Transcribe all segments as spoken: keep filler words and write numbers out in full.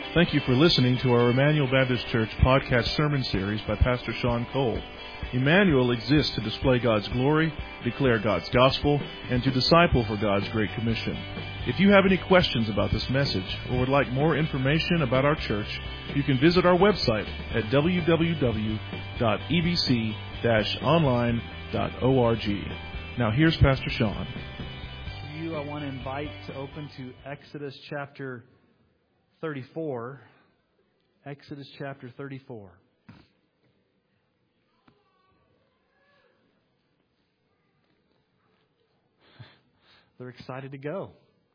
Thank you for listening to our Emmanuel Baptist Church podcast sermon series by Pastor Sean Cole. Emmanuel exists to display God's glory, declare God's gospel, and to disciple for God's Great Commission. If you have any questions about this message or would like more information about our church, you can visit our website at w w w dot e b c dash online dot org. Now here's Pastor Sean. You, I want to invite to open to Exodus chapter thirty-four. Exodus chapter thirty-four. They're excited to go.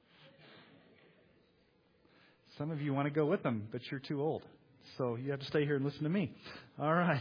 Some of you want to go with them, but you're too old. So you have to stay here and listen to me. All right.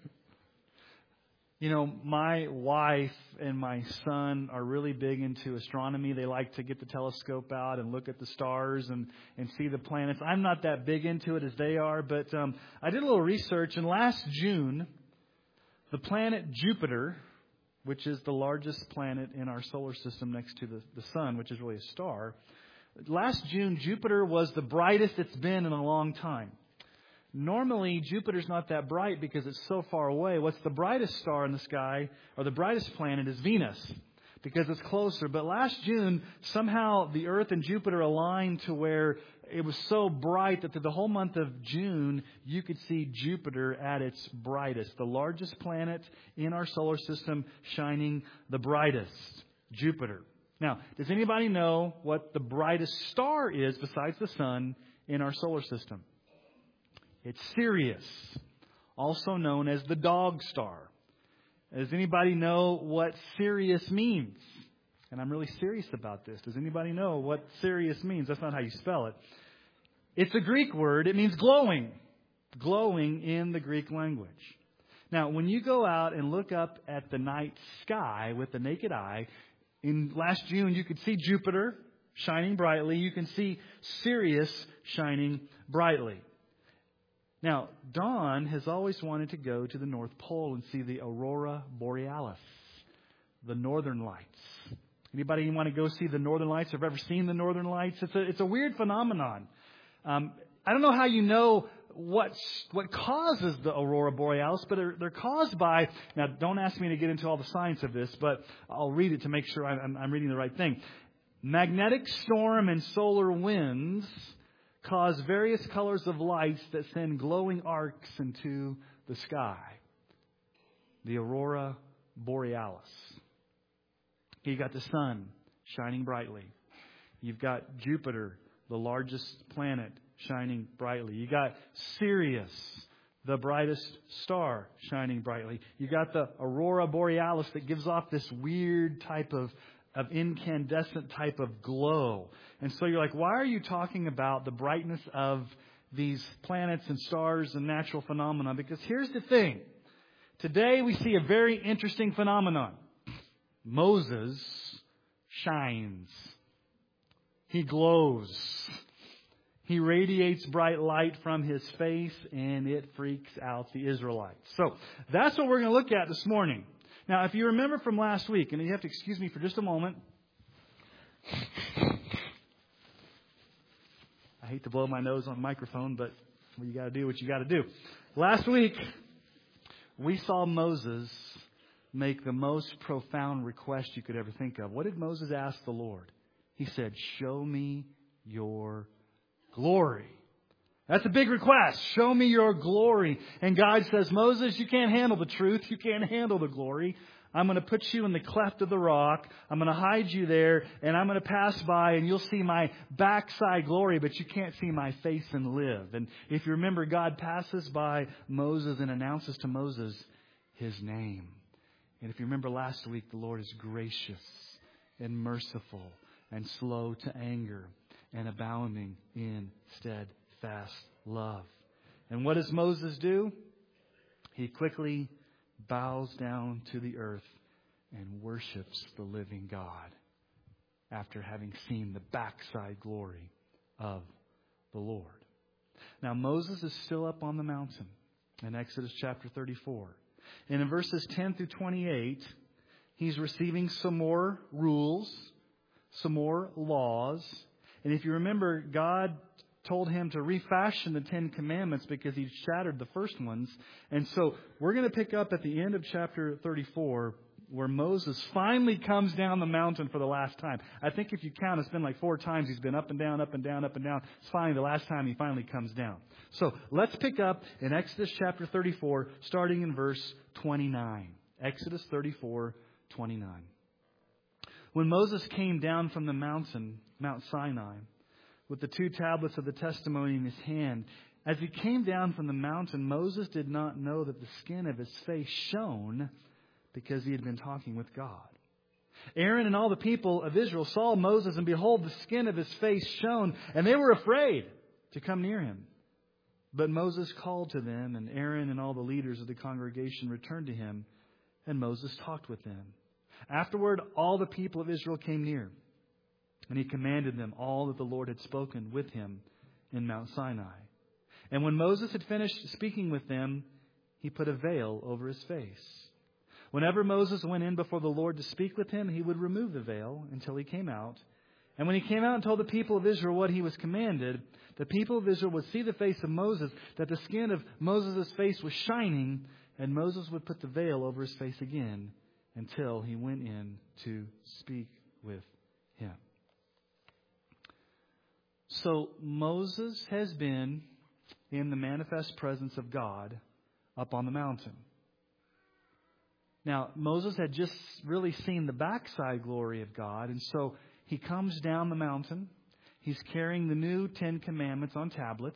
You know, my wife and my son are really big into astronomy. They like to get the telescope out and look at the stars and, and see the planets. I'm not that big into it as they are, but um, I did a little research. And last June, the planet Jupiter, which is the largest planet in our solar system next to the, the sun, which is really a star, last June, Jupiter was the brightest it's been in a long time. Normally, Jupiter's not that bright because it's so far away. What's the brightest star in the sky, or the brightest planet, is Venus, because it's closer. But last June, somehow the Earth and Jupiter aligned to where it was so bright that through the whole month of June, you could see Jupiter at its brightest. The largest planet in our solar system shining the brightest, Jupiter. Now, does anybody know what the brightest star is besides the sun in our solar system? It's Sirius, also known as the dog star. Does anybody know what Sirius means? And I'm really serious about this. Does anybody know what Sirius means? That's not how you spell it. It's a Greek word. It means glowing. Glowing in the Greek language. Now, when you go out and look up at the night sky with the naked eye, in last June you could see Jupiter shining brightly. You can see Sirius shining brightly. Now, Dawn has always wanted to go to the North Pole and see the Aurora Borealis, the Northern Lights. Anybody want to go see the Northern Lights? Have ever seen the Northern Lights? It's a it's a weird phenomenon. Um, I don't know how you know what what causes the Aurora Borealis, but they're, they're caused by. Now, don't ask me to get into all the science of this, but I'll read it to make sure I'm, I'm reading the right thing. Magnetic storm and solar winds cause various colors of lights that send glowing arcs into the sky. The Aurora Borealis. You got the sun shining brightly. You've got Jupiter, the largest planet, shining brightly. You got Sirius, the brightest star, shining brightly. You got the Aurora Borealis that gives off this weird type of of incandescent type of glow. And so you're like, why are you talking about the brightness of these planets and stars and natural phenomena? Because here's the thing. Today we see a very interesting phenomenon. Moses shines. He glows. He radiates bright light from his face, and it freaks out the Israelites. So that's what we're going to look at this morning. Now, if you remember from last week, and you have to excuse me for just a moment. I hate to blow my nose on the microphone, but well, you got to do what you got to do. Last week, we saw Moses make the most profound request you could ever think of. What did Moses ask the Lord? He said, "Show me your glory." That's a big request. Show me your glory. And God says, Moses, you can't handle the truth. You can't handle the glory. I'm going to put you in the cleft of the rock. I'm going to hide you there. And I'm going to pass by and you'll see my backside glory, but you can't see my face and live. And if you remember, God passes by Moses and announces to Moses his name. And if you remember last week, the Lord is gracious and merciful and slow to anger and abounding in steadfast Fast love. And what does Moses do? He quickly bows down to the earth and worships the living God after having seen the backside glory of the Lord. Now, Moses is still up on the mountain in Exodus chapter thirty-four. And in verses ten through twenty-eight, he's receiving some more rules, some more laws. And if you remember, God told him to refashion the Ten Commandments because he shattered the first ones. And so we're going to pick up at the end of chapter thirty-four, where Moses finally comes down the mountain for the last time. I think if you count, it's been like four times he's been up and down, up and down, up and down. It's finally the last time he finally comes down. So let's pick up in Exodus chapter thirty-four, starting in verse twenty-nine. Exodus thirty-four, twenty-nine. When Moses came down from the mountain, Mount Sinai, with the two tablets of the testimony in his hand, as he came down from the mountain, Moses did not know that the skin of his face shone, because he had been talking with God. Aaron and all the people of Israel saw Moses, and behold, the skin of his face shone, and they were afraid to come near him. But Moses called to them, and Aaron and all the leaders of the congregation returned to him, and Moses talked with them. Afterward, all the people of Israel came near, and he commanded them all that the Lord had spoken with him in Mount Sinai. And when Moses had finished speaking with them, he put a veil over his face. Whenever Moses went in before the Lord to speak with him, he would remove the veil until he came out. And when he came out and told the people of Israel what he was commanded, the people of Israel would see the face of Moses, that the skin of Moses' face was shining, and Moses would put the veil over his face again until he went in to speak with him. So Moses has been in the manifest presence of God up on the mountain. Now, Moses had just really seen the backside glory of God, and so he comes down the mountain. He's carrying the new Ten Commandments on tablets,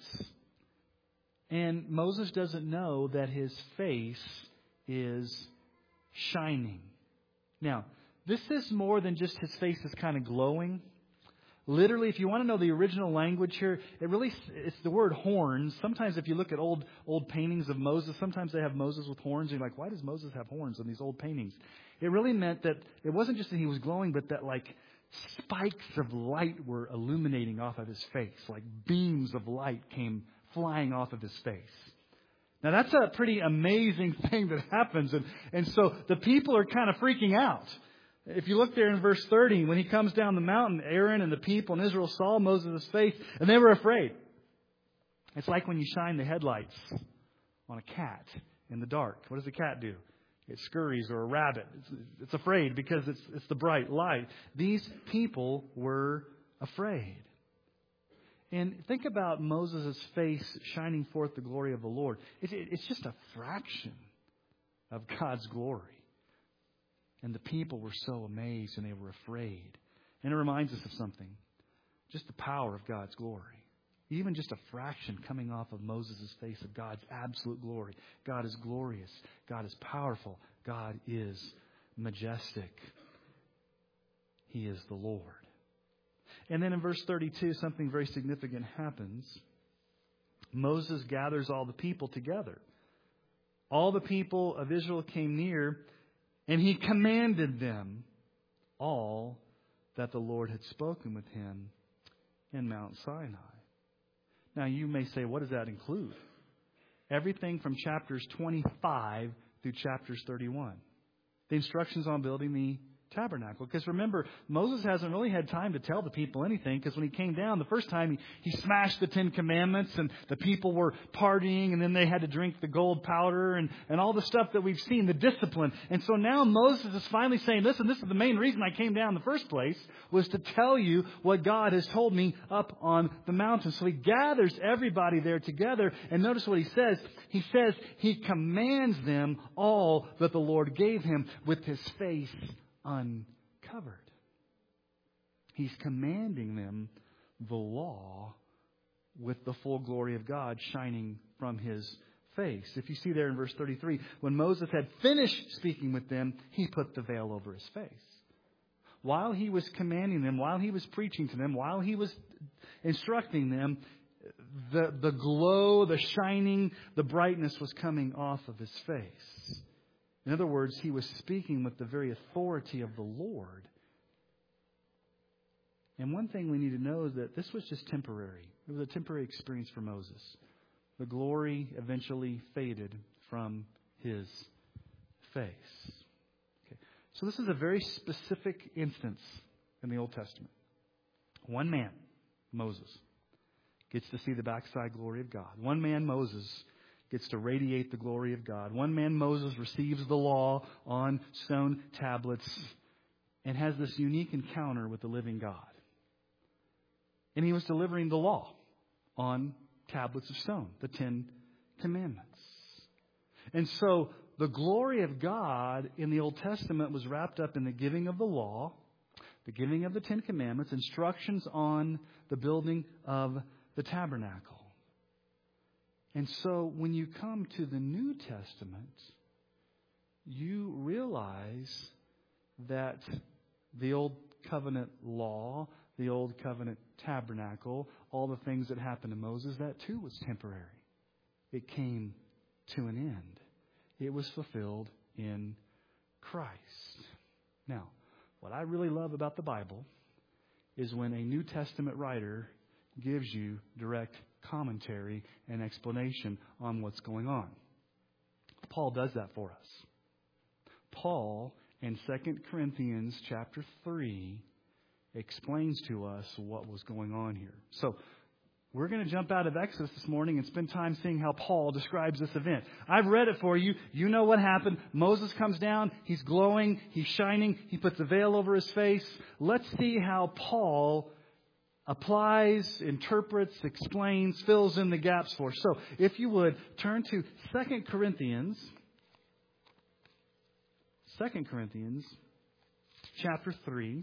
and Moses doesn't know that his face is shining. Now, this is more than just his face is kind of glowing. Literally, if you want to know the original language here, it really it's the word horns. Sometimes if you look at old old paintings of Moses, sometimes they have Moses with horns. And you're like, why does Moses have horns on these old paintings? It really meant that it wasn't just that he was glowing, but that like spikes of light were illuminating off of his face. Like beams of light came flying off of his face. Now that's a pretty amazing thing that happens. And, and so the people are kind of freaking out. If you look there in verse thirty, when he comes down the mountain, Aaron and the people in Israel saw Moses' face, and they were afraid. It's like when you shine the headlights on a cat in the dark. What does a cat do? It scurries, or a rabbit. It's, it's afraid because it's, it's the bright light. These people were afraid. And think about Moses' face shining forth the glory of the Lord. It, it, it's just a fraction of God's glory. And the people were so amazed and they were afraid. And it reminds us of something. Just the power of God's glory. Even just a fraction coming off of Moses' face of God's absolute glory. God is glorious. God is powerful. God is majestic. He is the Lord. And then in verse thirty-two, something very significant happens. Moses gathers all the people together. All the people of Israel came near, and he commanded them all that the Lord had spoken with him in Mount Sinai. Now you may say, what does that include? Everything from chapters twenty-five through chapters thirty-one. The instructions on building the tabernacle. Because remember, Moses hasn't really had time to tell the people anything, because when he came down the first time, he, he smashed the Ten Commandments, and the people were partying, and then they had to drink the gold powder and, and all the stuff that we've seen, the discipline. And so now Moses is finally saying, listen, this is the main reason I came down in the first place, was to tell you what God has told me up on the mountain. So he gathers everybody there together, and notice what he says. He says he commands them all that the Lord gave him with his face uncovered. He's commanding them the law with the full glory of God shining from his face. If you see there in verse thirty-three, when Moses had finished speaking with them, he put the veil over his face. While he was commanding them, while he was preaching to them, while he was instructing them, the, the glow, the shining, the brightness was coming off of his face. In other words, he was speaking with the very authority of the Lord. And one thing we need to know is that this was just temporary. It was a temporary experience for Moses. The glory eventually faded from his face. Okay. So this is a very specific instance in the Old Testament. One man, Moses, gets to see the backside glory of God. One man, Moses, gets to radiate the glory of God. One man, Moses, receives the law on stone tablets and has this unique encounter with the living God. And he was delivering the law on tablets of stone, the Ten Commandments. And so the glory of God in the Old Testament was wrapped up in the giving of the law, the giving of the Ten Commandments, instructions on the building of the tabernacle. And so when you come to the New Testament, you realize that the Old Covenant law, the Old Covenant tabernacle, all the things that happened to Moses, that too was temporary. It came to an end. It was fulfilled in Christ. Now, what I really love about the Bible is when a New Testament writer gives you direct commentary and explanation on what's going on. Paul does that for us. Paul, in Second Corinthians chapter three, explains to us what was going on here. So, we're going to jump out of Exodus this morning and spend time seeing how Paul describes this event. I've read it for you. You know what happened. Moses comes down. He's glowing. He's shining. He puts a veil over his face. Let's see how Paul applies, interprets, explains, fills in the gaps for us. So, if you would, turn to Second Corinthians. Second Corinthians chapter three.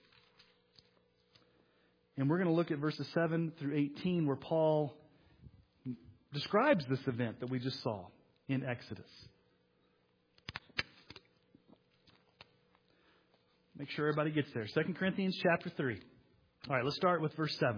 And we're going to look at verses seven through eighteen where Paul describes this event that we just saw in Exodus. Make sure everybody gets there. Second Corinthians chapter three. All right, let's start with verse seven.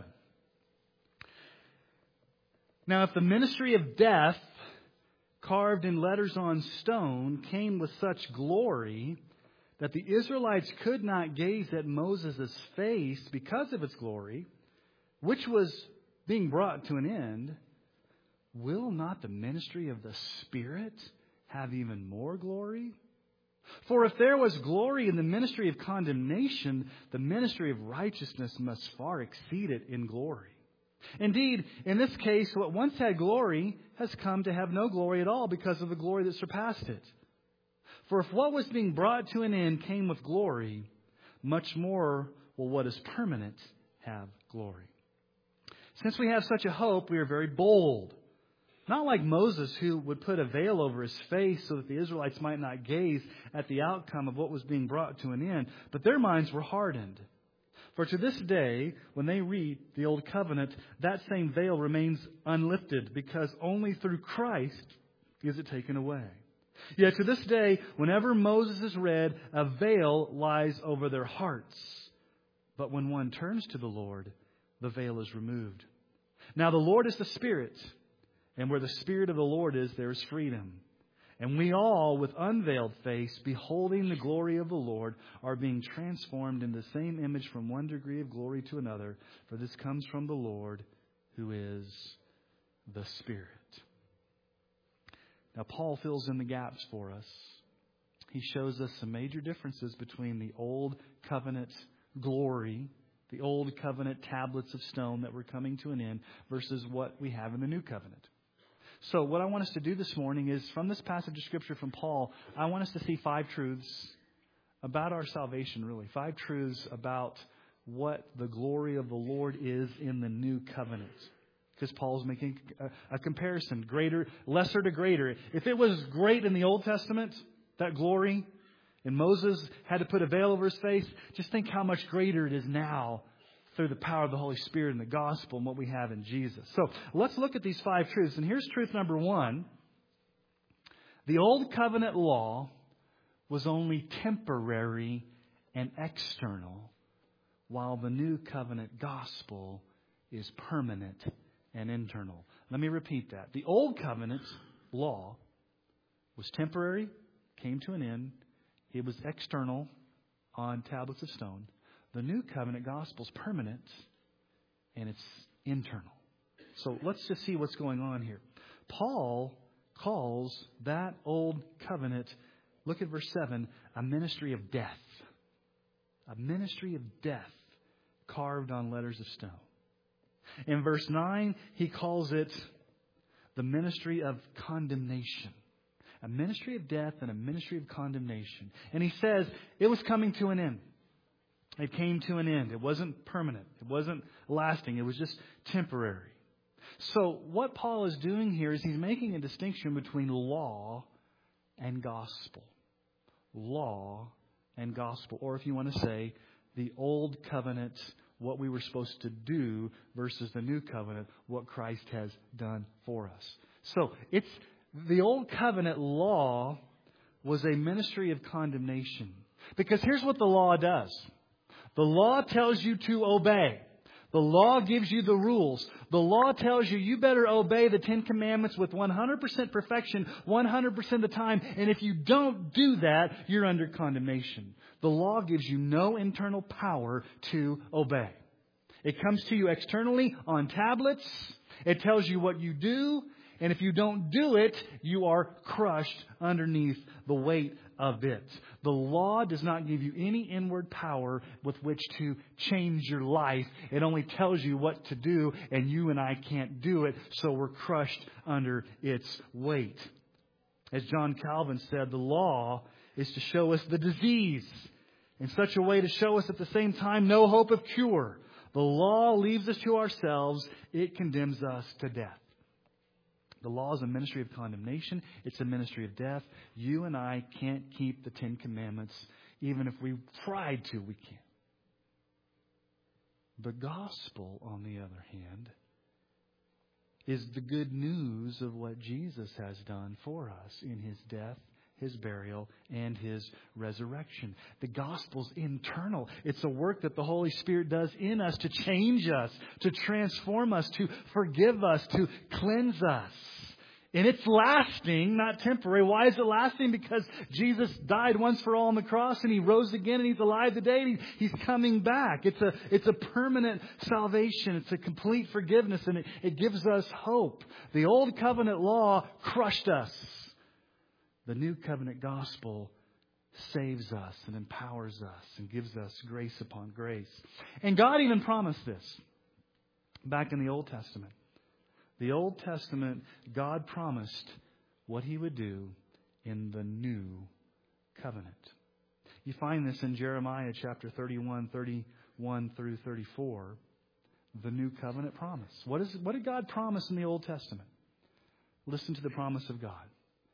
Now, if the ministry of death, carved in letters on stone, came with such glory that the Israelites could not gaze at Moses' face because of its glory, which was being brought to an end, will not the ministry of the Spirit have even more glory? For if there was glory in the ministry of condemnation, the ministry of righteousness must far exceed it in glory. Indeed, in this case, what once had glory has come to have no glory at all because of the glory that surpassed it. For if what was being brought to an end came with glory, much more will what is permanent have glory. Since we have such a hope, we are very bold. Not like Moses, who would put a veil over his face so that the Israelites might not gaze at the outcome of what was being brought to an end. But their minds were hardened. For to this day, when they read the Old Covenant, that same veil remains unlifted, because only through Christ is it taken away. Yet to this day, whenever Moses is read, a veil lies over their hearts. But when one turns to the Lord, the veil is removed. Now the Lord is the Spirit, and where the Spirit of the Lord is, there is freedom. And we all, with unveiled face, beholding the glory of the Lord, are being transformed in the same image from one degree of glory to another. For this comes from the Lord, who is the Spirit. Now, Paul fills in the gaps for us. He shows us some major differences between the Old Covenant glory, the Old Covenant tablets of stone that were coming to an end, versus what we have in the New Covenant. So what I want us to do this morning is, from this passage of Scripture from Paul, I want us to see five truths about our salvation, really. Five truths about what the glory of the Lord is in the New Covenant. Because Paul's making a, a comparison, greater, lesser to greater. If it was great in the Old Testament, that glory, and Moses had to put a veil over his face, just think how much greater it is now through the power of the Holy Spirit and the gospel and what we have in Jesus. So let's look at these five truths. And here's truth number one. The Old Covenant law was only temporary and external, while the New Covenant gospel is permanent and internal. Let me repeat that. The Old Covenant law was temporary, came to an end. It was external on tablets of stone. The New Covenant gospel is permanent and it's internal. So let's just see what's going on here. Paul calls that Old Covenant, look at verse seven, a ministry of death. A ministry of death carved on letters of stone. In verse nine, he calls it the ministry of condemnation. A ministry of death and a ministry of condemnation. And he says it was coming to an end. It came to an end. It wasn't permanent. It wasn't lasting. It was just temporary. So what Paul is doing here is he's making a distinction between law and gospel. Law and gospel. Or if you want to say, the old covenant, what we were supposed to do, versus the new covenant, what Christ has done for us. So it's the old covenant law was a ministry of condemnation. Because here's what the law does. The law tells you to obey. The law gives you the rules. The law tells you you better obey the Ten Commandments with one hundred percent perfection, one hundred percent of the time. And if you don't do that, you're under condemnation. The law gives you no internal power to obey. It comes to you externally on tablets. It tells you what you do. And if you don't do it, you are crushed underneath the weight of it. The law does not give you any inward power with which to change your life. It only tells you what to do, and you and I can't do it, so we're crushed under its weight. As John Calvin said, the law is to show us the disease in such a way to show us at the same time no hope of cure. The law leaves us to ourselves. It condemns us to death. The law is a ministry of condemnation. It's a ministry of death. You and I can't keep the Ten Commandments. Even if we tried to, we can't. The gospel, on the other hand, is the good news of what Jesus has done for us in His death, His burial, and His resurrection. The gospel's internal. It's a work that the Holy Spirit does in us to change us, to transform us, to forgive us, to cleanse us. And it's lasting, not temporary. Why is it lasting? Because Jesus died once for all on the cross and He rose again and He's alive today and He's coming back. It's a, it's a permanent salvation. It's a complete forgiveness, and it, it gives us hope. The old covenant law crushed us. The new covenant gospel saves us and empowers us and gives us grace upon grace. And God even promised this back in the Old Testament. The Old Testament, God promised what He would do in the new covenant. You find this in Jeremiah chapter thirty-one, thirty-one through thirty-four. The new covenant promise. What is, what did God promise in the Old Testament? Listen to the promise of God.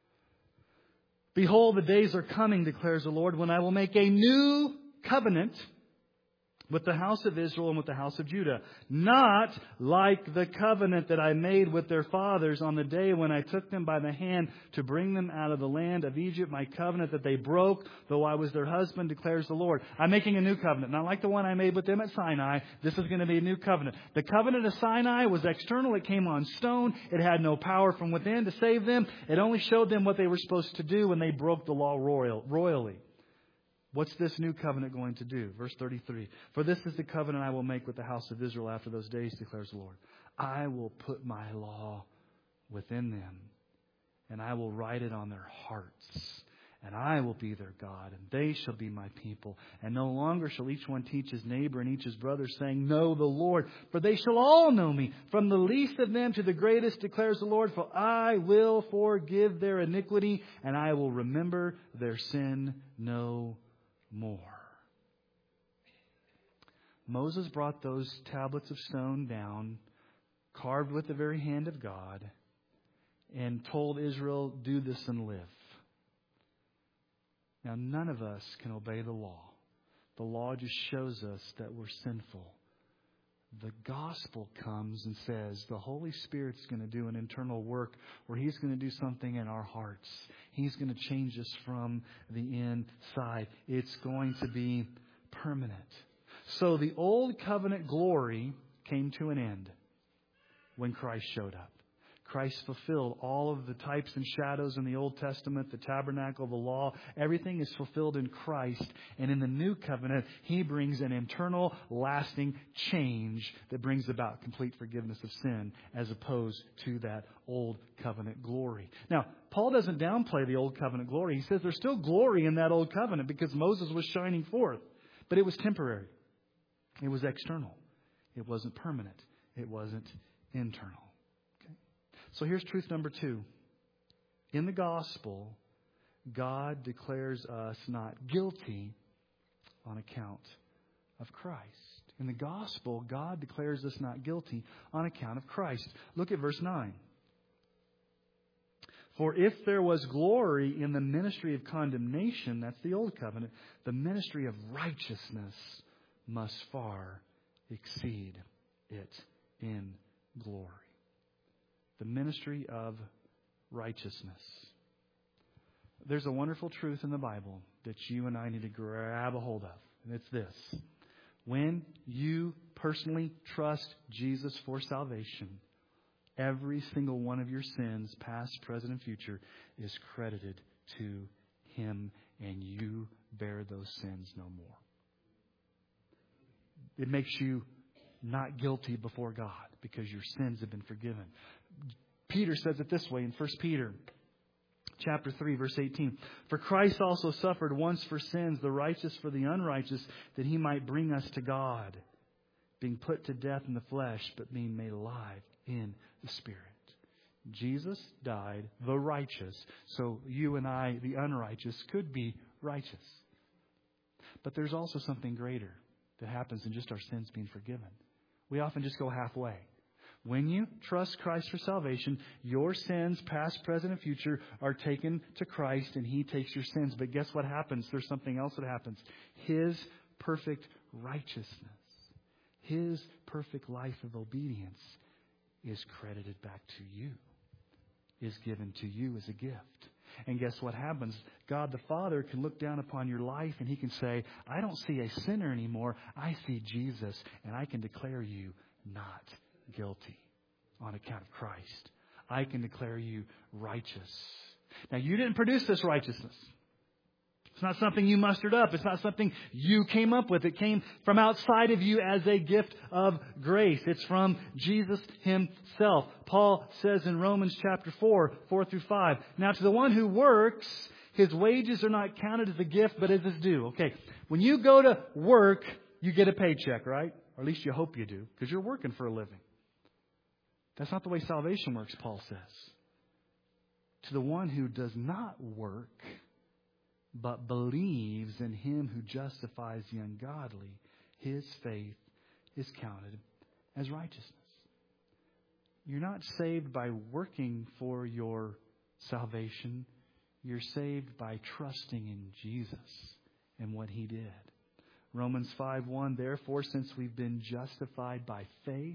Behold, the days are coming, declares the Lord, when I will make a new covenant with the house of Israel and with the house of Judah. Not like the covenant that I made with their fathers on the day when I took them by the hand to bring them out of the land of Egypt, my covenant that they broke, though I was their husband, declares the Lord. I'm making a new covenant. Not like the one I made with them at Sinai. This is going to be a new covenant. The covenant of Sinai was external. It came on stone. It had no power from within to save them. It only showed them what they were supposed to do when they broke the law royal, royally. What's this new covenant going to do? Verse thirty-three. For this is the covenant I will make with the house of Israel after those days, declares the Lord. I will put my law within them, and I will write it on their hearts. And I will be their God, and they shall be my people. And no longer shall each one teach his neighbor and each his brother, saying, Know the Lord. For they shall all know me, from the least of them to the greatest, declares the Lord. For I will forgive their iniquity, and I will remember their sin no more. Moses brought those tablets of stone down, carved with the very hand of God, and told Israel, do this and live. Now, none of us can obey the law. The law just shows us that we're sinful. The gospel comes and says the Holy Spirit's going to do an internal work where He's going to do something in our hearts. He's going to change us from the inside. It's going to be permanent. So the old covenant glory came to an end when Christ showed up. Christ fulfilled all of the types and shadows in the Old Testament, the tabernacle, the law. Everything is fulfilled in Christ. And in the new covenant, He brings an internal, lasting change that brings about complete forgiveness of sin as opposed to that old covenant glory. Now, Paul doesn't downplay the old covenant glory. He says there's still glory in that old covenant because Moses was shining forth. But it was temporary. It was external. It wasn't permanent. It wasn't internal. Okay? So here's truth number two. In the gospel, God declares us not guilty on account of Christ. In the gospel, God declares us not guilty on account of Christ. Look at verse nine. For if there was glory in the ministry of condemnation, that's the old covenant, the ministry of righteousness must far exceed it in glory. The ministry of righteousness. There's a wonderful truth in the Bible that you and I need to grab a hold of. And it's this. When you personally trust Jesus for salvation, every single one of your sins, past, present, and future, is credited to Him, and you bear those sins no more. It makes you not guilty before God because your sins have been forgiven. Peter says it this way in First Peter chapter three, verse eighteen. For Christ also suffered once for sins, the righteous for the unrighteous, that He might bring us to God, being put to death in the flesh, but being made alive in the Spirit. Jesus died, the righteous, so you and I, the unrighteous, could be righteous. But there's also something greater that happens than just our sins being forgiven. We often just go halfway. When you trust Christ for salvation, your sins, past, present, and future, are taken to Christ, and He takes your sins. But guess what happens? There's something else that happens. His perfect righteousness, His perfect life of obedience is credited back to you, is given to you as a gift. And guess what happens? God the Father can look down upon your life and He can say, I don't see a sinner anymore. I see Jesus, and I can declare you not guilty on account of Christ. I can declare you righteous. Now, you didn't produce this righteousness. It's not something you mustered up. It's not something you came up with. It came from outside of you as a gift of grace. It's from Jesus Himself. Paul says in Romans chapter four, four through five, now to the one who works, his wages are not counted as a gift, but as his due. Okay, when you go to work, you get a paycheck, right? Or at least you hope you do, because you're working for a living. That's not the way salvation works, Paul says. To the one who does not work, but believes in Him who justifies the ungodly, his faith is counted as righteousness. You're not saved by working for your salvation. You're saved by trusting in Jesus and what He did. Romans five one, therefore, since we've been justified by faith,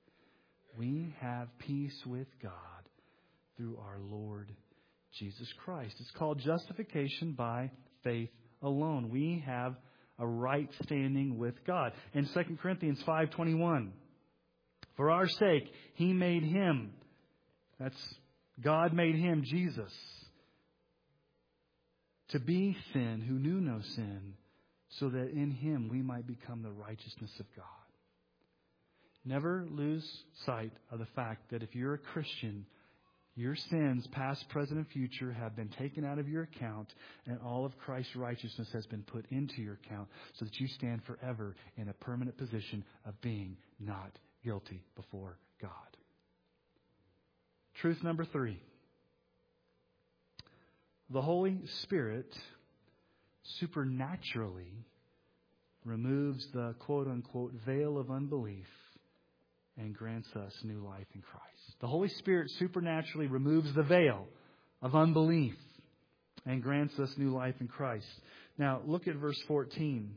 we have peace with God through our Lord Jesus Christ. It's called justification by faith alone. We have a right standing with God. In Second Corinthians five twenty-one, for our sake, He made Him, that's God made Him, Jesus, to be sin who knew no sin, so that in Him we might become the righteousness of God. Never lose sight of the fact that if you're a Christian, your sins, past, present, and future, have been taken out of your account, and all of Christ's righteousness has been put into your account, so that you stand forever in a permanent position of being not guilty before God. Truth number three. The Holy Spirit supernaturally removes the quote-unquote veil of unbelief and grants us new life in Christ. The Holy Spirit supernaturally removes the veil of unbelief and grants us new life in Christ. Now, look at verse fourteen.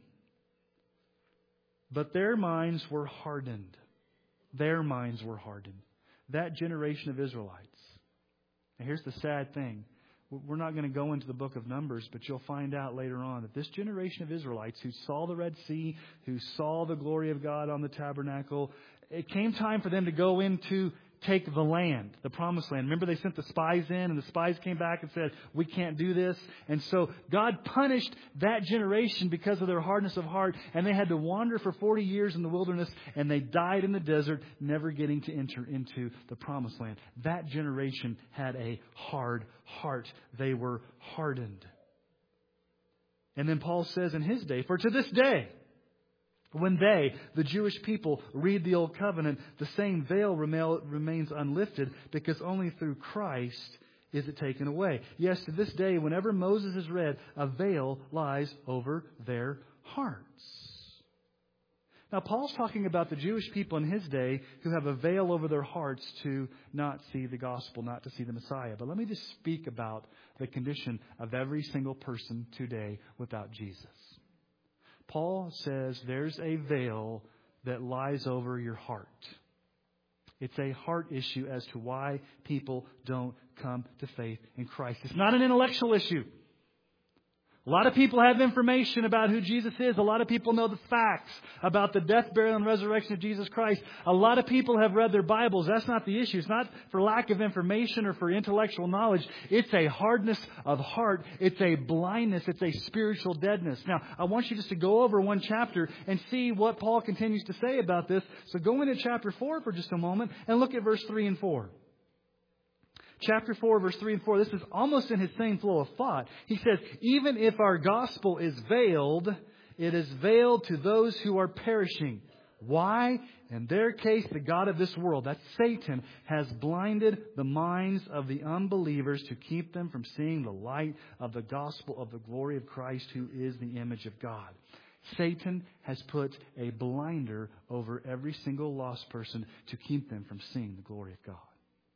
But their minds were hardened. Their minds were hardened. That generation of Israelites. And here's the sad thing. We're not going to go into the book of Numbers, but you'll find out later on that this generation of Israelites who saw the Red Sea, who saw the glory of God on the tabernacle, it came time for them to go into take the land, the promised land. Remember, they sent the spies in, and the spies came back and said, we can't do this. And so God punished that generation because of their hardness of heart, and they had to wander for forty years in the wilderness, and they died in the desert, never getting to enter into the promised land. That generation had a hard heart. They were hardened. And then Paul says in his day, for to this day, When they, the Jewish people, read the Old Covenant, the same veil remains unlifted because only through Christ is it taken away. Yes, to this day, whenever Moses is read, a veil lies over their hearts. Now, Paul's talking about the Jewish people in his day who have a veil over their hearts to not see the gospel, not to see the Messiah. But let me just speak about the condition of every single person today without Jesus. Paul says there's a veil that lies over your heart. It's a heart issue as to why people don't come to faith in Christ. It's not an intellectual issue. A lot of people have information about who Jesus is. A lot of people know the facts about the death, burial, and resurrection of Jesus Christ. A lot of people have read their Bibles. That's not the issue. It's not for lack of information or for intellectual knowledge. It's a hardness of heart. It's a blindness. It's a spiritual deadness. Now, I want you just to go over one chapter and see what Paul continues to say about this. So go into chapter four for just a moment and look at verse three and four. Chapter four, verse three and four, this is almost in his same flow of thought. He says, even if our gospel is veiled, it is veiled to those who are perishing. Why? In their case, the god of this world, that's Satan, has blinded the minds of the unbelievers to keep them from seeing the light of the gospel of the glory of Christ, who is the image of God. Satan has put a blinder over every single lost person to keep them from seeing the glory of God.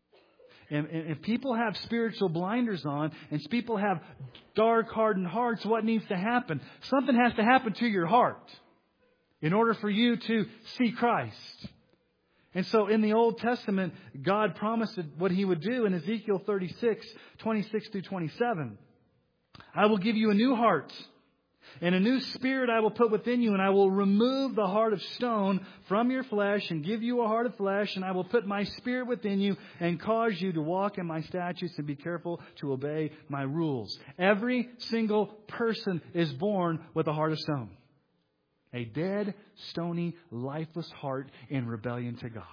And if people have spiritual blinders on and people have dark, hardened hearts, what needs to happen? Something has to happen to your heart in order for you to see Christ. And so in the Old Testament, God promised what He would do in Ezekiel thirty-six, twenty-six through twenty-seven. I will give you a new heart. And a new spirit I will put within you, and I will remove the heart of stone from your flesh and give you a heart of flesh, and I will put my spirit within you and cause you to walk in my statutes and be careful to obey my rules. Every single person is born with a heart of stone. A dead, stony, lifeless heart in rebellion to God.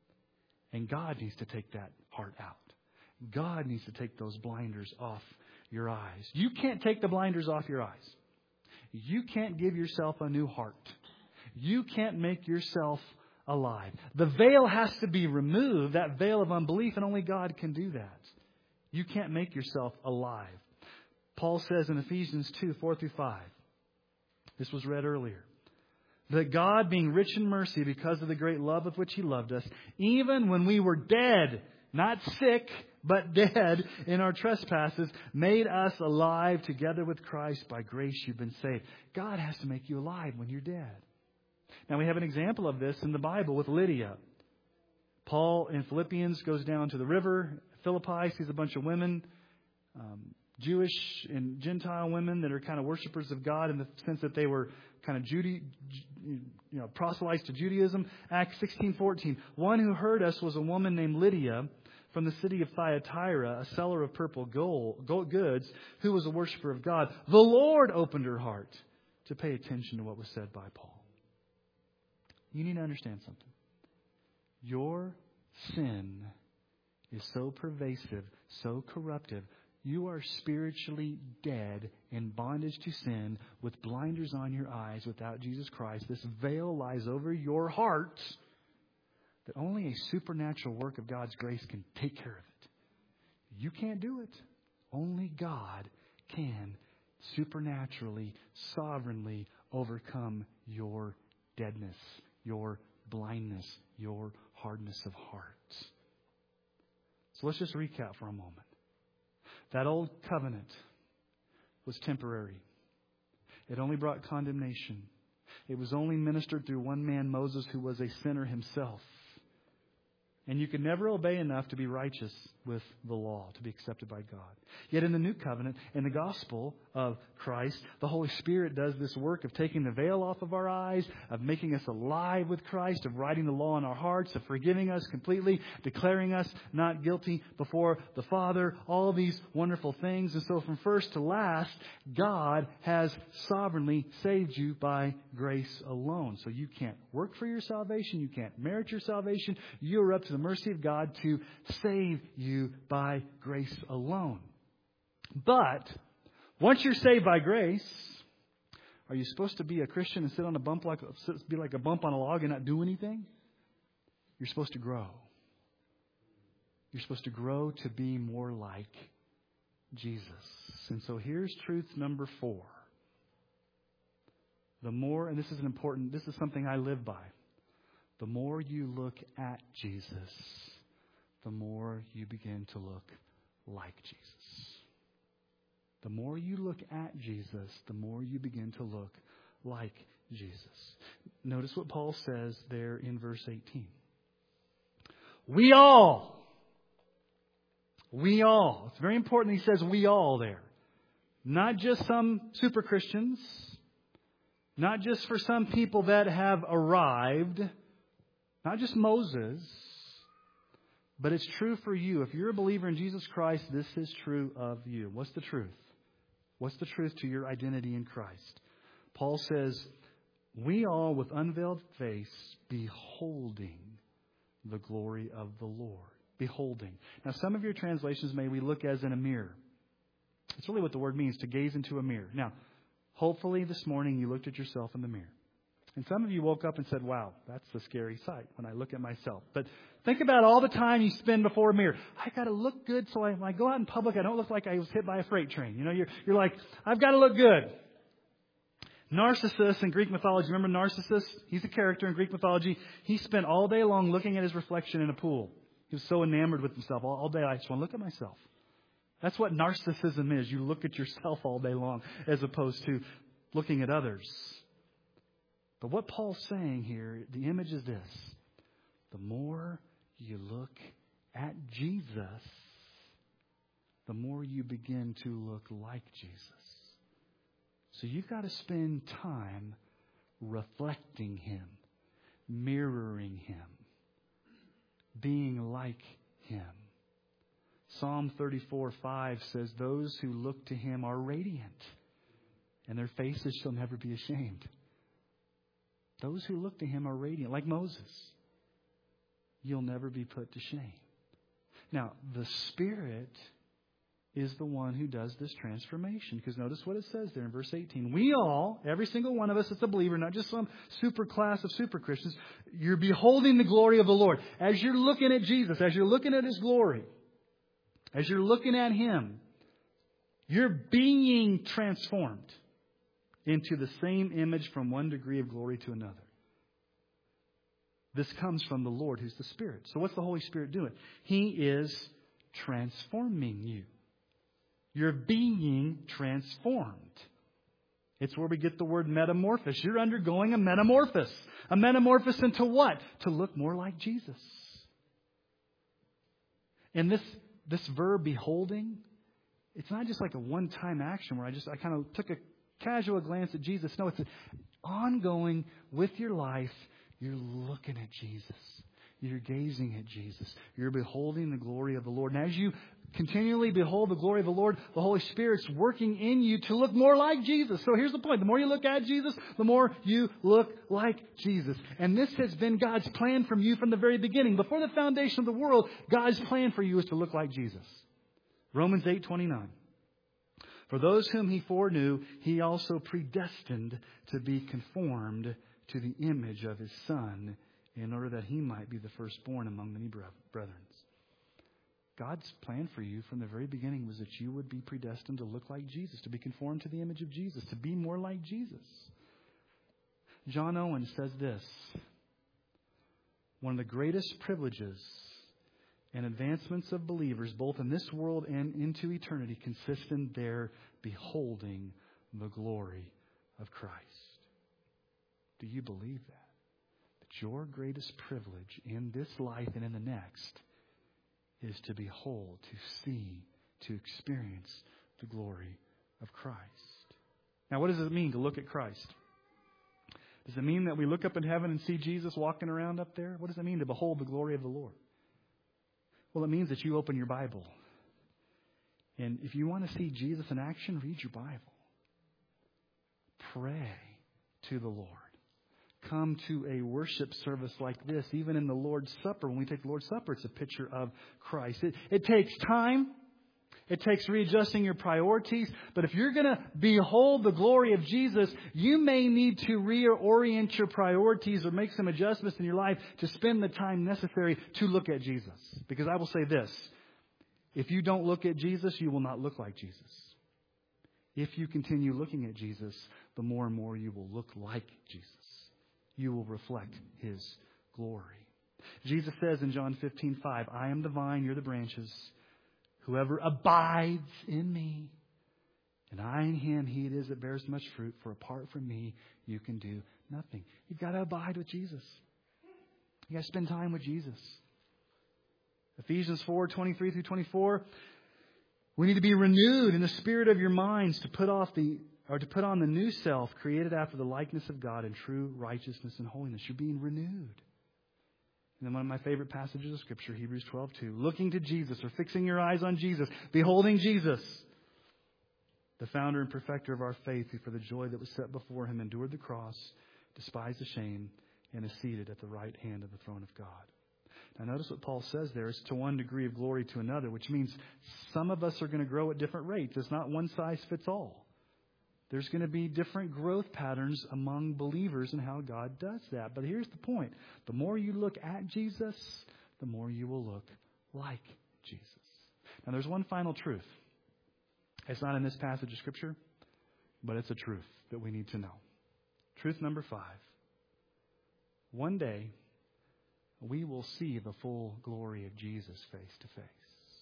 And God needs to take that heart out. God needs to take those blinders off your eyes. You can't take the blinders off your eyes. You can't give yourself a new heart. You can't make yourself alive. The veil has to be removed, that veil of unbelief, and only God can do that. You can't make yourself alive. Paul says in Ephesians two, four through five, this was read earlier, that God, being rich in mercy because of the great love with which He loved us, even when we were dead, not sick, but dead in our trespasses, made us alive together with Christ. By grace you've been saved. God has to make you alive when you're dead. Now we have an example of this in the Bible with Lydia. Paul in Philippians goes down to the river, Philippi, sees a bunch of women, um, Jewish and Gentile women that are kind of worshipers of God in the sense that they were kind of Jude, you know, proselytes to Judaism. Acts sixteen fourteen. One who heard us was a woman named Lydia from the city of Thyatira, a seller of purple gold, gold goods, who was a worshiper of God. The Lord opened her heart to pay attention to what was said by Paul. You need to understand something. Your sin is so pervasive, so corruptive. You are spiritually dead in bondage to sin with blinders on your eyes without Jesus Christ. This veil lies over your heart that only a supernatural work of God's grace can take care of it. You can't do it. Only God can supernaturally, sovereignly overcome your deadness, your blindness, your hardness of heart. So let's just recap for a moment. That old covenant was temporary. It only brought condemnation. It was only ministered through one man, Moses, who was a sinner himself. And you could never obey enough to be righteous with the law, to be accepted by God. Yet in the new covenant, in the gospel of Christ, the Holy Spirit does this work of taking the veil off of our eyes, of making us alive with Christ, of writing the law in our hearts, of forgiving us completely, declaring us not guilty before the Father, all these wonderful things. And so from first to last, God has sovereignly saved you by grace alone. So you can't work for your salvation. You can't merit your salvation. You are up to the mercy of God to save you by grace alone. But once you're saved by grace, Are you supposed to be a Christian and sit on a bump like be like a bump on a log and not do anything? You're supposed to grow. You're supposed to grow to be more like Jesus. And so here's truth number four. The more, and this is an important, this is something I live by. The more you look at Jesus, the more you begin to look like Jesus. The more you look at Jesus, the more you begin to look like Jesus. Notice what Paul says there in verse eighteen. We all, we all, it's very important he says we all there. Not just some super Christians, not just for some people that have arrived, not just Moses, but it's true for you. If you're a believer in Jesus Christ, this is true of you. What's the truth? What's the truth to your identity in Christ? Paul says, we all with unveiled face beholding the glory of the Lord. Beholding. Now, some of your translations may we look as in a mirror. It's really what the word means, to gaze into a mirror. Now, hopefully this morning you looked at yourself in the mirror. And some of you woke up and said, wow, that's a scary sight when I look at myself. But think about all the time you spend before a mirror. I got to look good so I, when I go out in public, I don't look like I was hit by a freight train. You know, you're, you're like, I've got to look good. Narcissus in Greek mythology, remember Narcissus? He's a character in Greek mythology. He spent all day long looking at his reflection in a pool. He was so enamored with himself. All, all day, I just want to look at myself. That's what narcissism is. You look at yourself all day long as opposed to looking at others. But what Paul's saying here, the image is this. The more you look at Jesus, the more you begin to look like Jesus. So you've got to spend time reflecting Him, mirroring Him, being like Him. Psalm thirty-four five says, those who look to Him are radiant, and their faces shall never be ashamed. Those who look to Him are radiant, like Moses. You'll never be put to shame. Now, the Spirit is the one who does this transformation. Because notice what it says there in verse eighteen. We all, every single one of us that's a believer, not just some super class of super Christians, you're beholding the glory of the Lord. As you're looking at Jesus, as you're looking at His glory, as you're looking at Him, you're being transformed into the same image from one degree of glory to another. This comes from the Lord who's the Spirit. So what's the Holy Spirit doing? He is transforming you. You're being transformed. It's where we get the word metamorphosis. You're undergoing a metamorphosis. A metamorphosis into what? To look more like Jesus. And this, this verb beholding, it's not just like a one-time action where I just I kind of took a casual glance at Jesus. No, it's ongoing with your life. You're looking at Jesus. You're gazing at Jesus. You're beholding the glory of the Lord. And as you continually behold the glory of the Lord, the Holy Spirit's working in you to look more like Jesus. So here's the point. The more you look at Jesus, the more you look like Jesus. And this has been God's plan from you from the very beginning. Before the foundation of the world, God's plan for you is to look like Jesus. Romans eight twenty-nine. For those whom He foreknew, He also predestined to be conformed to the image of His Son, in order that He might be the firstborn among many brethren. God's plan for you from the very beginning was that you would be predestined to look like Jesus, to be conformed to the image of Jesus, to be more like Jesus. John Owen says this: one of the greatest privileges and advancements of believers, both in this world and into eternity, consist in their beholding the glory of Christ. Do you believe that? That your greatest privilege in this life and in the next is to behold, to see, to experience the glory of Christ. Now, what does it mean to look at Christ? Does it mean that we look up in heaven and see Jesus walking around up there? What does it mean to behold the glory of the Lord? Well, it means that you open your Bible. And if you want to see Jesus in action, read your Bible. Pray to the Lord. Come to a worship service like this, even in the Lord's Supper. When we take the Lord's Supper, it's a picture of Christ. It, it takes time. It takes readjusting your priorities. But if you're going to behold the glory of Jesus, you may need to reorient your priorities or make some adjustments in your life to spend the time necessary to look at Jesus. Because I will say this, if you don't look at Jesus, you will not look like Jesus. If you continue looking at Jesus, the more and more you will look like Jesus. You will reflect His glory. Jesus says in John fifteen five, I am the vine, you're the branches. Whoever abides in me, and I in him, he it is that bears much fruit. For apart from me, you can do nothing. You've got to abide with Jesus. You've got to spend time with Jesus. Ephesians four twenty-three through twenty-four. We need to be renewed in the spirit of your minds to put off the or to put on the new self, created after the likeness of God in true righteousness and holiness. You're being renewed. And then one of my favorite passages of Scripture, Hebrews twelve two. Looking to Jesus, or fixing your eyes on Jesus, beholding Jesus, the founder and perfecter of our faith, who for the joy that was set before Him endured the cross, despised the shame, and is seated at the right hand of the throne of God. Now notice what Paul says there is to one degree of glory to another, which means some of us are going to grow at different rates. It's not one size fits all. There's going to be different growth patterns among believers and how God does that. But here's the point. The more you look at Jesus, the more you will look like Jesus. Now there's one final truth. It's not in this passage of Scripture, but it's a truth that we need to know. Truth number five. One day, we will see the full glory of Jesus face to face.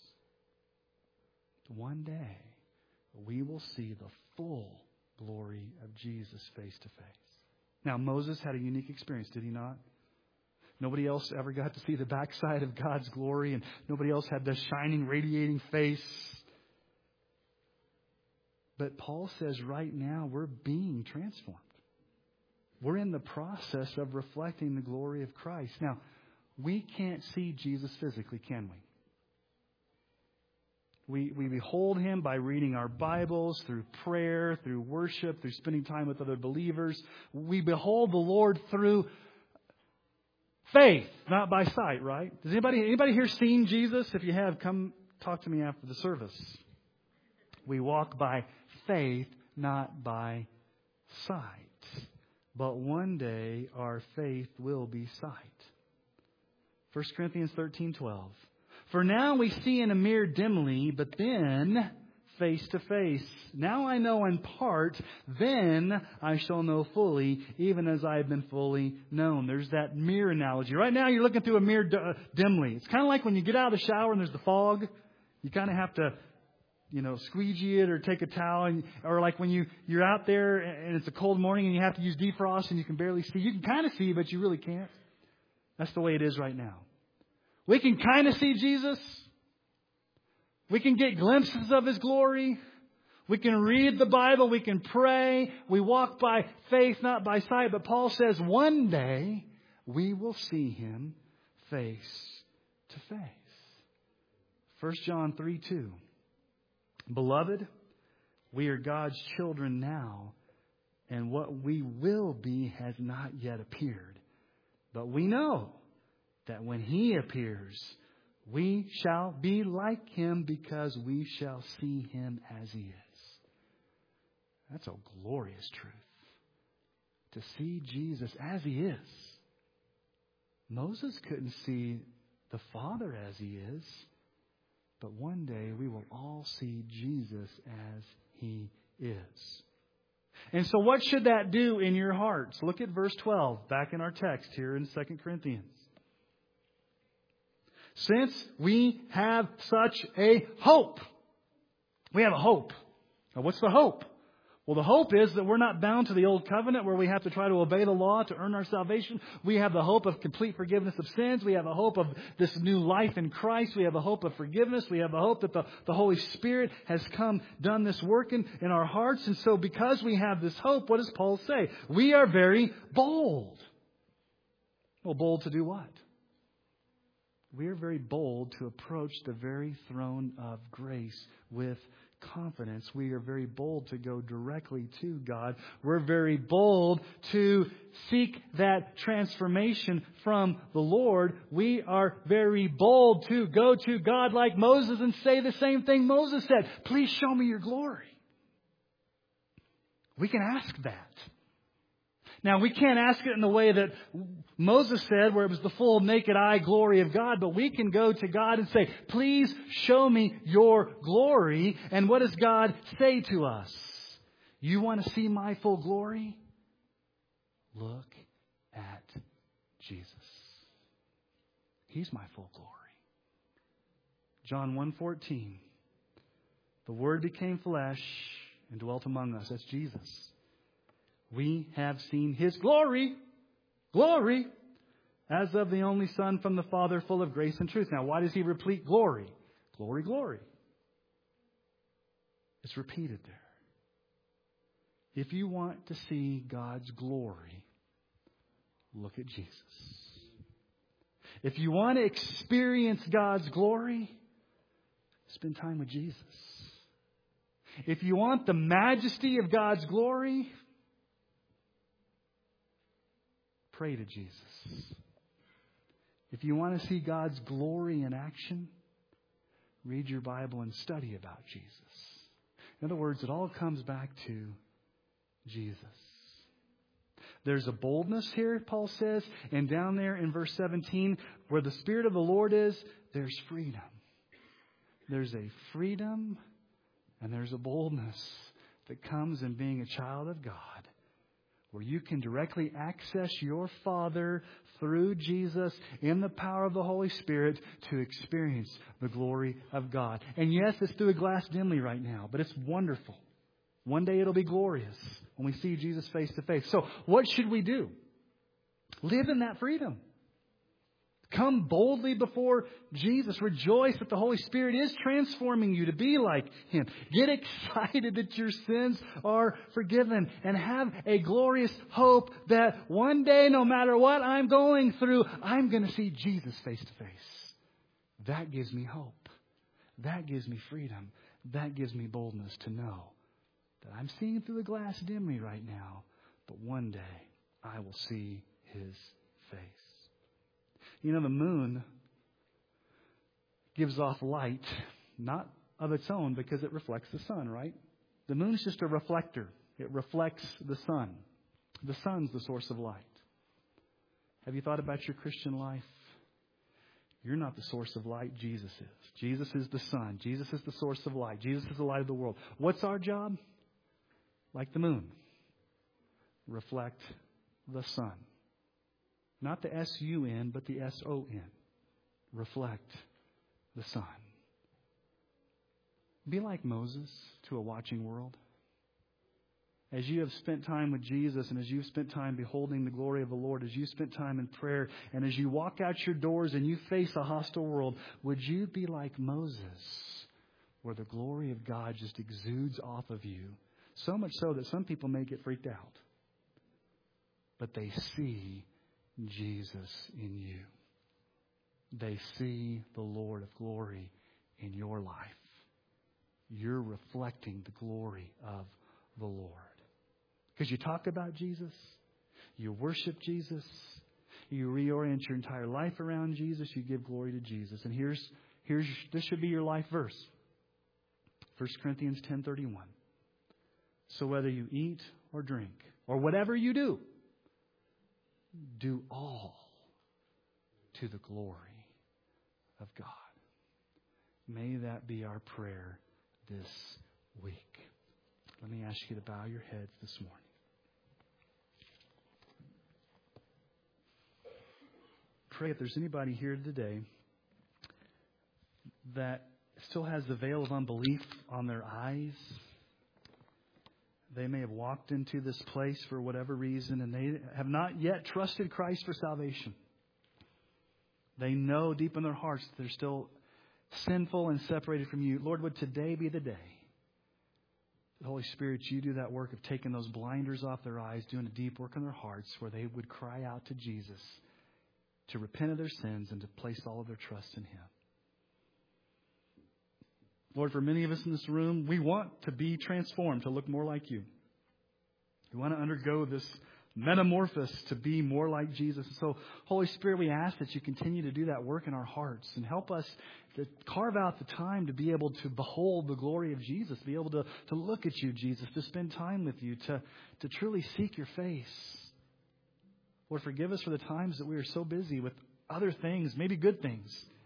One day, we will see the full glory of Jesus face to face. Now, Moses had a unique experience, did he not? Nobody else ever got to see the backside of God's glory, and nobody else had the shining, radiating face. But Paul says right now we're being transformed. We're in the process of reflecting the glory of Christ. Now, we can't see Jesus physically, can we? We, we behold Him by reading our Bibles, through prayer, through worship, through spending time with other believers. We behold the Lord through faith, not by sight, right? Does anybody, anybody here seen Jesus? If you have, come talk to me after the service. We walk by faith, not by sight. But one day our faith will be sight. First Corinthians thirteen twelve. For now we see in a mirror dimly, but then face to face. Now I know in part, then I shall know fully, even as I have been fully known. There's that mirror analogy. Right now you're looking through a mirror d- dimly. It's kind of like when you get out of the shower and there's the fog. You kind of have to, you know, squeegee it or take a towel. And, or like when you, you're out there and it's a cold morning and you have to use defrost and you can barely see. You can kind of see, but you really can't. That's the way it is right now. We can kind of see Jesus. We can get glimpses of His glory. We can read the Bible. We can pray. We walk by faith, not by sight. But Paul says one day we will see Him face to face. First John three two. Beloved, we are God's children now, and what we will be has not yet appeared. But we know that when He appears, we shall be like Him, because we shall see Him as He is. That's a glorious truth. To see Jesus as He is. Moses couldn't see the Father as He is. But one day we will all see Jesus as He is. And so what should that do in your hearts? Look at verse twelve, back in our text here in Second Corinthians. Since we have such a hope. We have a hope. Now, what's the hope? Well, the hope is that we're not bound to the old covenant where we have to try to obey the law to earn our salvation. We have the hope of complete forgiveness of sins. We have a hope of this new life in Christ. We have a hope of forgiveness. We have a hope that the, the Holy Spirit has come, done this work in, in our hearts. And so because we have this hope, what does Paul say? We are very bold. Well, bold to do what? We are very bold to approach the very throne of grace with confidence. We are very bold to go directly to God. We're very bold to seek that transformation from the Lord. We are very bold to go to God like Moses and say the same thing Moses said. Please show me your glory. We can ask that. Now, we can't ask it in the way that Moses said, where it was the full naked eye glory of God, but we can go to God and say, please show me your glory. And what does God say to us? You want to see my full glory? Look at Jesus. He's my full glory. John one fourteen. The Word became flesh and dwelt among us. That's Jesus. We have seen His glory, glory, as of the only Son from the Father, full of grace and truth. Now, why does He repeat glory? Glory, glory. It's repeated there. If you want to see God's glory, look at Jesus. If you want to experience God's glory, spend time with Jesus. If you want the majesty of God's glory, pray to Jesus. If you want to see God's glory in action, read your Bible and study about Jesus. In other words, it all comes back to Jesus. There's a boldness here, Paul says, and down there in verse seventeen, where the Spirit of the Lord is, there's freedom. There's a freedom and there's a boldness that comes in being a child of God, where you can directly access your Father through Jesus in the power of the Holy Spirit to experience the glory of God. And yes, it's through a glass dimly right now, but it's wonderful. One day it'll be glorious when we see Jesus face to face. So what should we do? Live in that freedom. Come boldly before Jesus. Rejoice that the Holy Spirit is transforming you to be like Him. Get excited that your sins are forgiven. And have a glorious hope that one day, no matter what I'm going through, I'm going to see Jesus face to face. That gives me hope. That gives me freedom. That gives me boldness to know that I'm seeing through a glass dimly right now, but one day I will see His face. You know, the moon gives off light, not of its own, because it reflects the sun, right? The moon's just a reflector. It reflects the sun. The sun's the source of light. Have you thought about your Christian life? You're not the source of light. Jesus is. Jesus is the sun. Jesus is the source of light. Jesus is the light of the world. What's our job? Like the moon. Reflect the sun. Not the S U N, but the S O N. Reflect the sun. Be like Moses to a watching world. As you have spent time with Jesus and as you've spent time beholding the glory of the Lord, as you spent time in prayer, and as you walk out your doors and you face a hostile world, would you be like Moses, where the glory of God just exudes off of you, so much so that some people may get freaked out, but they see Jesus in you. They see the Lord of glory in your life. You're reflecting the glory of the Lord. Because you talk about Jesus, you worship Jesus, you reorient your entire life around Jesus, you give glory to Jesus. And here's here's this should be your life verse. First Corinthians ten thirty-one. So whether you eat or drink or whatever you do, do all to the glory of God. May that be our prayer this week. Let me ask you to bow your heads this morning. Pray if there's anybody here today that still has the veil of unbelief on their eyes. They may have walked into this place for whatever reason and they have not yet trusted Christ for salvation. They know deep in their hearts that they're still sinful and separated from you. Lord, would today be the day? The Holy Spirit, you do that work of taking those blinders off their eyes, doing a deep work in their hearts where they would cry out to Jesus to repent of their sins and to place all of their trust in Him. Lord, for many of us in this room, we want to be transformed, to look more like you. We want to undergo this metamorphosis to be more like Jesus. So, Holy Spirit, we ask that you continue to do that work in our hearts and help us to carve out the time to be able to behold the glory of Jesus, to be able to, to look at you, Jesus, to spend time with you, to, to truly seek your face. Lord, forgive us for the times that we are so busy with other things, maybe good things.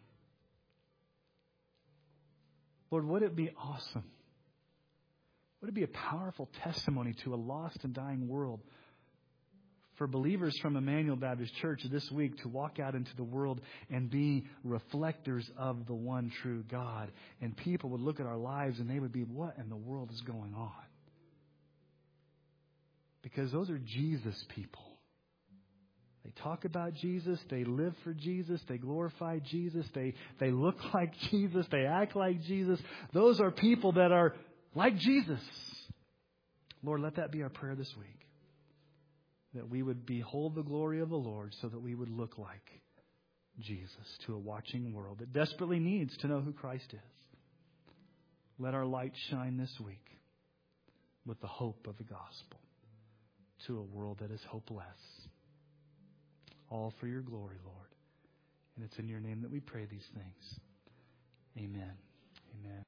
Lord, would it be awesome? Would it be a powerful testimony to a lost and dying world for believers from Emmanuel Baptist Church this week to walk out into the world and be reflectors of the one true God? And people would look at our lives and they would be, what in the world is going on? Because those are Jesus people. They talk about Jesus. They live for Jesus. They glorify Jesus. They, they look like Jesus. They act like Jesus. Those are people that are like Jesus. Lord, let that be our prayer this week. That we would behold the glory of the Lord so that we would look like Jesus to a watching world that desperately needs to know who Christ is. Let our light shine this week with the hope of the gospel to a world that is hopeless. All for your glory, Lord. And it's in your name that we pray these things. Amen.